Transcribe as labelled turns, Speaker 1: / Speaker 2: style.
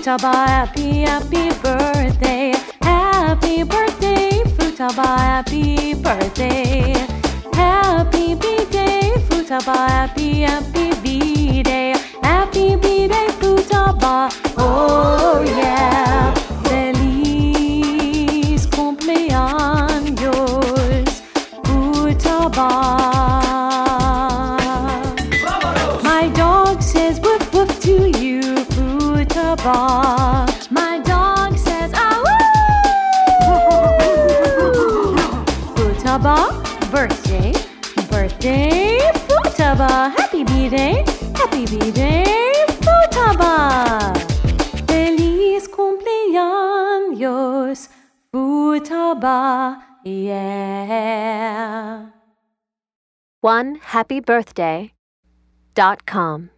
Speaker 1: Futaba, happy, happy birthday. Happy birthday, Futaba, happy birthday. Happy B-Day, Futaba, happy, happy B-Day. Happy B-Day, Futaba, oh yeah. Feliz cumpleaños, Futaba. My dog says woof woof to you, Futaba. My dog says ah woo. Futaba, birthday, birthday, Futaba. Happy B-Day, happy B-Day, Futaba. Feliz cumpleaños, Futaba, yeah.
Speaker 2: OneHappyBirthday.com